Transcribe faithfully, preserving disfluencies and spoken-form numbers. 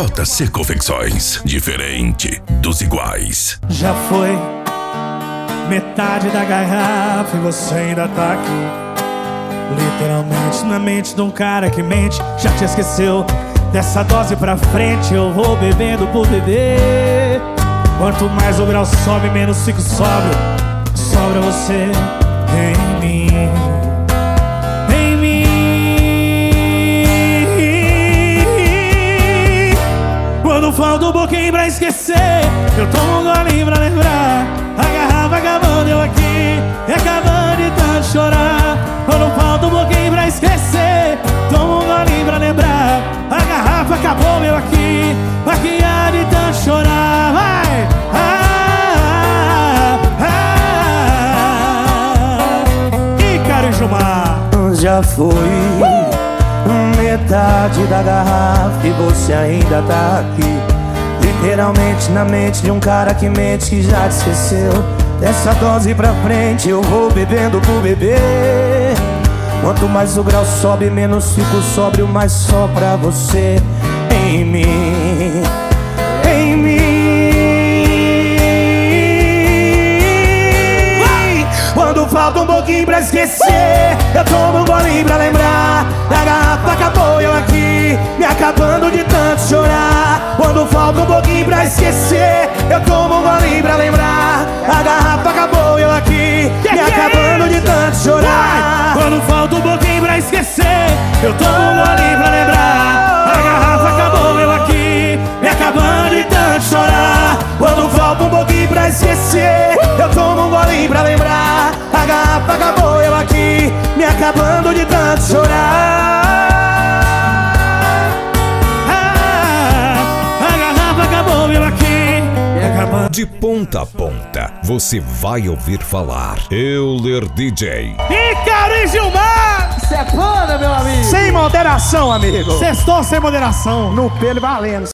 J C Confecções, diferente dos iguais. Já foi metade da garrafa e você ainda tá aqui, literalmente na mente de um cara que mente. Já te esqueceu? Dessa dose pra frente eu vou bebendo por beber. Quanto mais o grau sobe, menos fico sóbrio. Sobra você em mim, em mim. Quando falta um pouquinho pra esquecer, eu tomo um golinho pra lembrar. A garrafa acabando, eu aqui, e acabando de tanto chorar. Quando falta um pouquinho pra esquecer, tomo um golinho pra lembrar. A garrafa acabou, eu aqui, aqui há de tanto chorar. Vai! Ah, ah, ah. Ícaro e Gilmar. Já foi metade da garrafa e você ainda tá aqui, literalmente na mente de um cara que mente, que já te esqueceu. Dessa dose pra frente eu vou bebendo por beber. Quanto mais o grau sobe, menos fico sóbrio, mas só pra você em mim, em mim. Quando falta um pouquinho pra esquecer, eu tomo um golinho pra lembrar. A garrafa acabou, eu aqui, me acabando de tanto chorar. Quando falta um pouquinho pra esquecer, eu tomo um golinho pra lembrar. A garrafa acabou, eu aqui, me acabando de tanto chorar. Quando falta um pouquinho pra esquecer, eu tomo um golinho pra lembrar. A garrafa acabou, eu aqui, me acabando de tanto chorar. Quando falta um pouquinho pra esquecer, eu tomo um golinho pra lembrar. A garrafa acabou, eu aqui, me acabando de tanto chorar. Ah, a garrafa acabou, eu aqui, me acabando. De ponta a ponta, você vai ouvir falar Euler D J. Ícaro e Gilmar. Isso é banda, meu amigo. Sem moderação, amigo. Sextou sem moderação. No pelo valendo.